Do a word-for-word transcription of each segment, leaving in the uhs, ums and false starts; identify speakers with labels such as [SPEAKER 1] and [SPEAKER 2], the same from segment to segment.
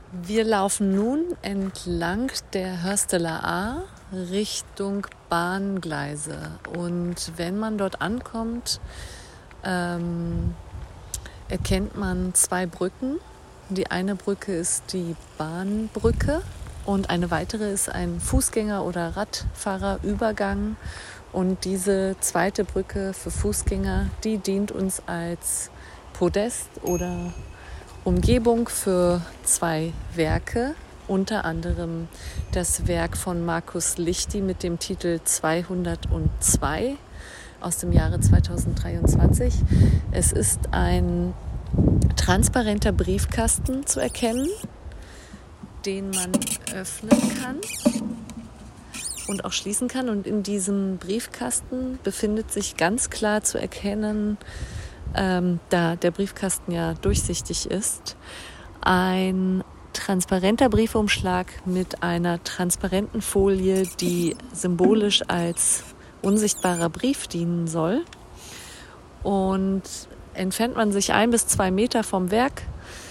[SPEAKER 1] Wir laufen nun entlang der Hörsteler Aar Richtung Bahngleise. Und wenn man dort ankommt, ähm, erkennt man zwei Brücken. Die eine Brücke ist die Bahnbrücke und eine weitere ist ein Fußgänger- oder Radfahrerübergang. Und diese zweite Brücke für Fußgänger, die dient uns als Podest oder Umgebung für zwei Werke, unter anderem das Werk von Markus Lichty mit dem Titel zweihundertzwei aus dem Jahre zweitausenddreiundzwanzig. Es ist ein transparenter Briefkasten zu erkennen, den man öffnen kann und auch schließen kann. Und in diesem Briefkasten befindet sich ganz klar zu erkennen, ähm, da der Briefkasten ja durchsichtig ist, ein transparenter Briefumschlag mit einer transparenten Folie, die symbolisch als unsichtbarer Brief dienen soll. Und entfernt man sich ein bis zwei Meter vom Werk,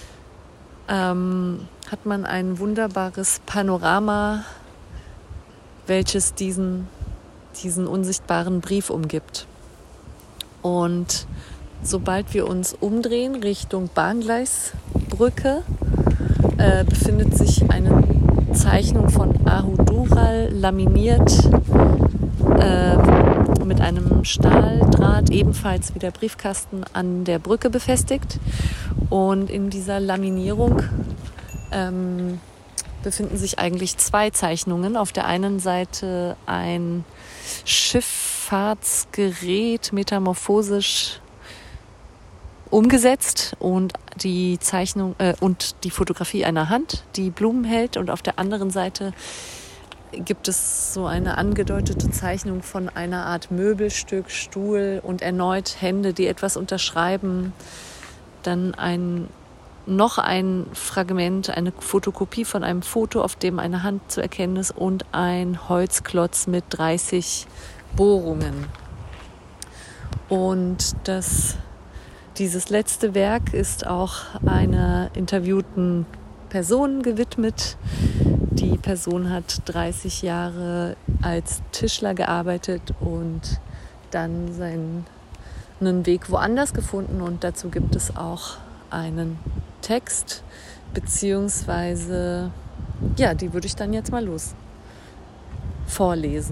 [SPEAKER 1] ähm, hat man ein wunderbares Panorama, welches diesen, diesen unsichtbaren Brief umgibt. Und sobald wir uns umdrehen Richtung Bahngleisbrücke, äh, befindet sich eine Zeichnung von Ahu Dural laminiert äh, mit einem Stahldraht, ebenfalls wie der Briefkasten, an der Brücke befestigt. Und in dieser Laminierung ähm, befinden sich eigentlich zwei Zeichnungen. Auf der einen Seite ein Schifffahrtsgerät, metamorphosisch umgesetzt, und die Zeichnung äh, und die Fotografie einer Hand, die Blumen hält, und auf der anderen Seite gibt es so eine angedeutete Zeichnung von einer Art Möbelstück, Stuhl und erneut Hände, die etwas unterschreiben. Dann ein noch ein Fragment, eine Fotokopie von einem Foto, auf dem eine Hand zu erkennen ist, und ein Holzklotz mit dreißig Bohrungen. Und das Dieses letzte Werk ist auch einer interviewten Person gewidmet. Die Person hat dreißig Jahre als Tischler gearbeitet und dann seinen Weg woanders gefunden. Und dazu gibt es auch einen Text, beziehungsweise, ja, die würde ich dann jetzt mal los vorlesen.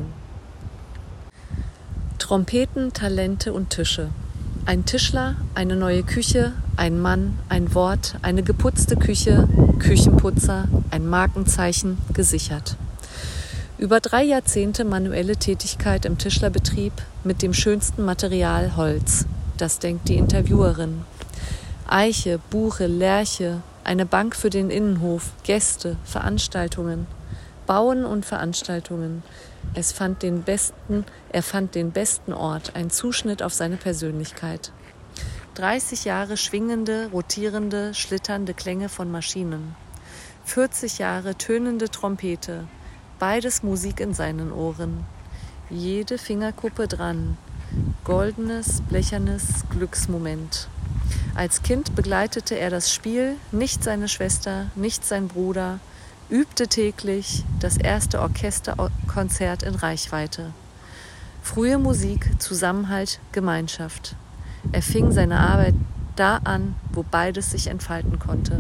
[SPEAKER 1] Trompeten, Talente und Tische. Ein Tischler, eine neue Küche, ein Mann, ein Wort, eine geputzte Küche, Küchenputzer, ein Markenzeichen, gesichert. Über drei Jahrzehnte manuelle Tätigkeit im Tischlerbetrieb mit dem schönsten Material Holz. Das denkt die Interviewerin. Eiche, Buche, Lärche, eine Bank für den Innenhof, Gäste, Veranstaltungen. Bauen und Veranstaltungen. Es fand den besten, er fand den besten Ort, ein Zuschnitt auf seine Persönlichkeit. dreißig Jahre schwingende, rotierende, schlitternde Klänge von Maschinen. vierzig Jahre tönende Trompete, beides Musik in seinen Ohren. Jede Fingerkuppe dran, goldenes, blechernes Glücksmoment. Als Kind begleitete er das Spiel, nicht seine Schwester, nicht sein Bruder, übte täglich das erste Orchesterkonzert in Reichweite. Frühe Musik, Zusammenhalt, Gemeinschaft. Er fing seine Arbeit da an, wo beides sich entfalten konnte.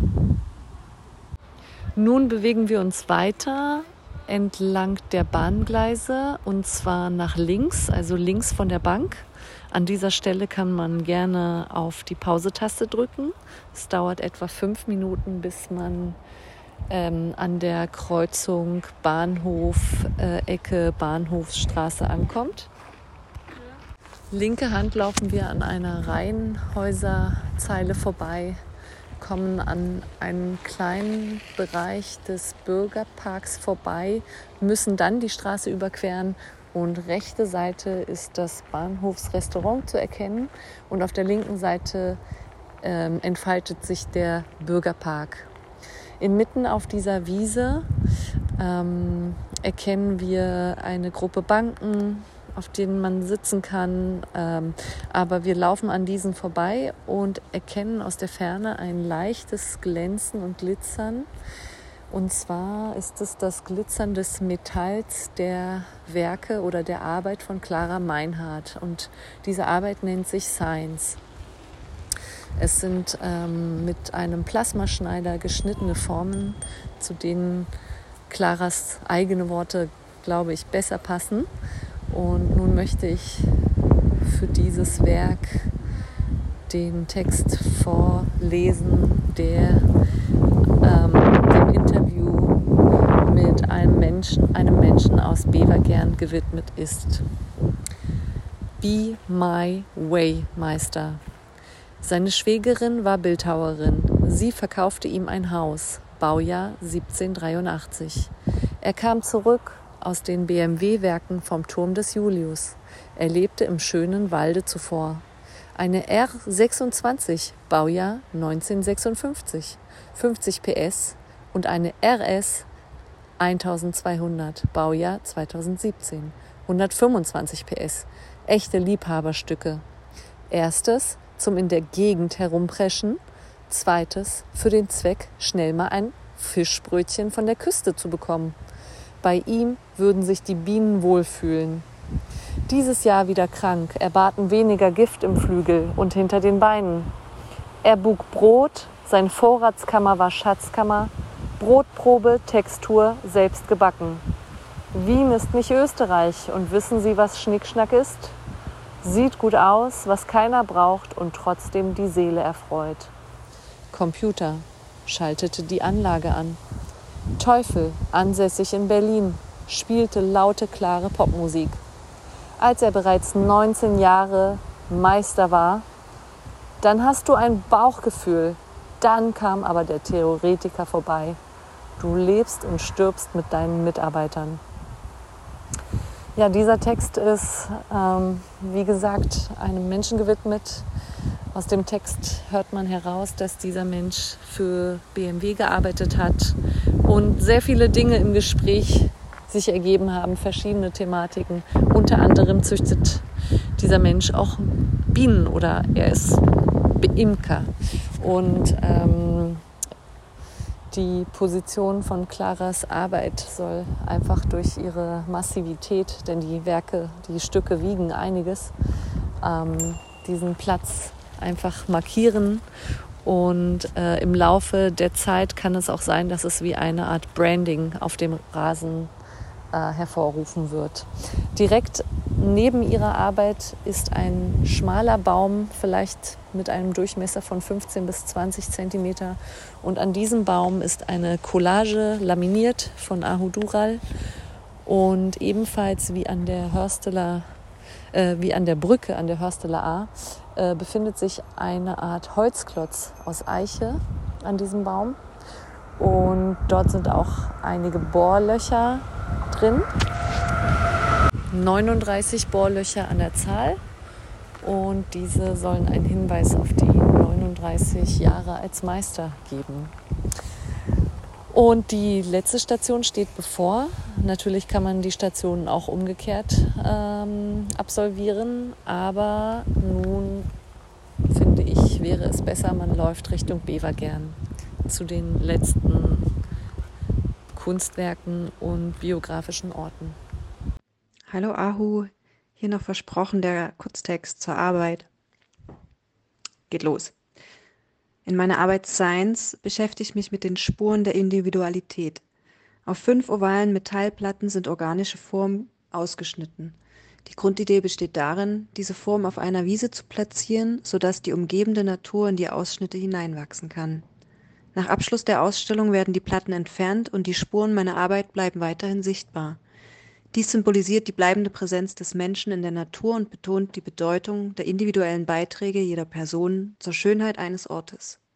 [SPEAKER 1] Nun bewegen wir uns weiter entlang der Bahngleise, und zwar nach links, also links von der Bank. An dieser Stelle kann man gerne auf die Pause-Taste drücken. Es dauert etwa fünf Minuten, bis man ähm, an der Kreuzung Bahnhof, äh, Ecke Bahnhofsstraße ankommt. Linke Hand laufen wir an einer Reihenhäuserzeile vorbei, kommen an einem kleinen Bereich des Bürgerparks vorbei, müssen dann die Straße überqueren, und rechte Seite ist das Bahnhofsrestaurant zu erkennen, und auf der linken Seite ähm, entfaltet sich der Bürgerpark. Inmitten auf dieser Wiese ähm, erkennen wir eine Gruppe Banken, auf denen man sitzen kann. Ähm, aber wir laufen an diesen vorbei und erkennen aus der Ferne ein leichtes Glänzen und Glitzern Und zwar ist es das Glitzern des Metalls der Werke oder der Arbeit von Clara Meinhardt. Und diese Arbeit nennt sich Science. Es sind ähm, mit einem Plasmaschneider geschnittene Formen, zu denen Claras eigene Worte, glaube ich, besser passen. Und nun möchte ich für dieses Werk den Text vorlesen, der ähm, dem Interview mit einem Menschen, einem Menschen aus Bevergern gewidmet ist. Be My Way Meister. Seine Schwägerin war Bildhauerin. Sie verkaufte ihm ein Haus, Baujahr siebzehnhundertdreiundachtzig. Er kam zurück aus den B M W-Werken vom Turm des Julius. Er lebte im schönen Walde zuvor. Eine R sechsundzwanzig, Baujahr neunzehnhundertsechsundfünfzig, fünfzig P S und eine R S eintausendzweihundert, Baujahr zweitausendsiebzehn, hundertfünfundzwanzig P S. Echte Liebhaberstücke. Erstes zum in der Gegend herumpreschen, zweites für den Zweck, schnell mal ein Fischbrötchen von der Küste zu bekommen. Bei ihm würden sich die Bienen wohlfühlen. Dieses Jahr wieder krank, erbaten weniger Gift im Flügel und hinter den Beinen. Er buk Brot, sein Vorratskammer war Schatzkammer, Brotprobe, Textur, selbst gebacken. Wien ist nicht Österreich und wissen Sie, was Schnickschnack ist? Sieht gut aus, was keiner braucht und trotzdem die Seele erfreut. Computer schaltete die Anlage an. Teufel, ansässig in Berlin, spielte laute, klare Popmusik. Als er bereits neunzehn Jahre Meister war, dann hast du ein Bauchgefühl. Dann kam aber der Theoretiker vorbei. Du lebst und stirbst mit deinen Mitarbeitern. Ja, dieser Text ist, ähm, wie gesagt, einem Menschen gewidmet. Aus dem Text hört man heraus, dass dieser Mensch für B M W gearbeitet hat und sehr viele Dinge im Gespräch sich ergeben haben, verschiedene Thematiken. Unter anderem züchtet dieser Mensch auch Bienen oder er ist Imker. Und ähm, die Position von Claras Arbeit soll einfach durch ihre Massivität, denn die Werke, die Stücke wiegen einiges, ähm, diesen Platz einfach markieren. Und äh, im Laufe der Zeit kann es auch sein, dass es wie eine Art Branding auf dem Rasen äh, hervorrufen wird. Direkt neben ihrer Arbeit ist ein schmaler Baum, vielleicht mit einem Durchmesser von fünfzehn bis zwanzig Zentimeter. Und an diesem Baum ist eine Collage laminiert von Ahu Dural. Und ebenfalls wie an der Hörsteler, äh, wie an der Brücke an der Hörsteler A, äh, befindet sich eine Art Holzklotz aus Eiche an diesem Baum. Und dort sind auch einige Bohrlöcher drin. neununddreißig Bohrlöcher an der Zahl. Und diese sollen einen Hinweis auf die neununddreißig Jahre als Meister geben. Und die letzte Station steht bevor. Natürlich kann man die Stationen auch umgekehrt ähm, absolvieren. Aber nun, finde ich, wäre es besser, man läuft Richtung Bevergern zu den letzten Kunstwerken und biografischen Orten.
[SPEAKER 2] Hallo Ahu, hier noch versprochen der Kurztext zur Arbeit. Geht los. In meiner Arbeit Science beschäftige ich mich mit den Spuren der Individualität. Auf fünf ovalen Metallplatten sind organische Formen ausgeschnitten. Die Grundidee besteht darin, diese Form auf einer Wiese zu platzieren, sodass die umgebende Natur in die Ausschnitte hineinwachsen kann. Nach Abschluss der Ausstellung werden die Platten entfernt und die Spuren meiner Arbeit bleiben weiterhin sichtbar. Dies symbolisiert die bleibende Präsenz des Menschen in der Natur und betont die Bedeutung der individuellen Beiträge jeder Person zur Schönheit eines Ortes.